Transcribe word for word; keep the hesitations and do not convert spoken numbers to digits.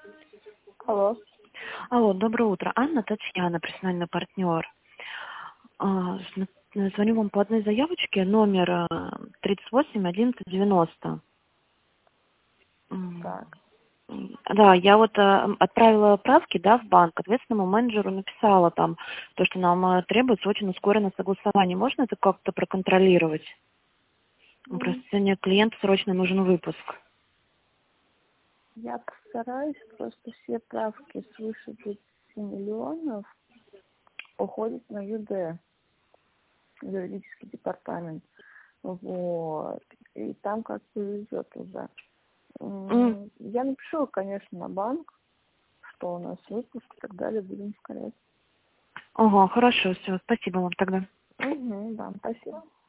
Алло. Алло, доброе утро. Анна, Татьяна, персональный партнер. А, зн- Звоню вам по одной заявочке, номер а, тридцать восемь одиннадцать девяносто. М, Так. м, Да, я вот а, м, отправила правки, да, в банк, ответственному менеджеру написала там, то, что нам а, требуется очень ускоренное согласование. Можно это как-то проконтролировать? Ну, Просто М, сегодня клиенту срочно нужен выпуск. Я постараюсь, просто все правки свыше тридцати миллионов уходят на ЮД, юридический департамент. Вот. И там как повезет уже. М, М, Я напишу, конечно, на банк, что у нас выпуск и так далее, будем ускорять. Ага, хорошо, все, спасибо вам тогда. Угу, да, спасибо.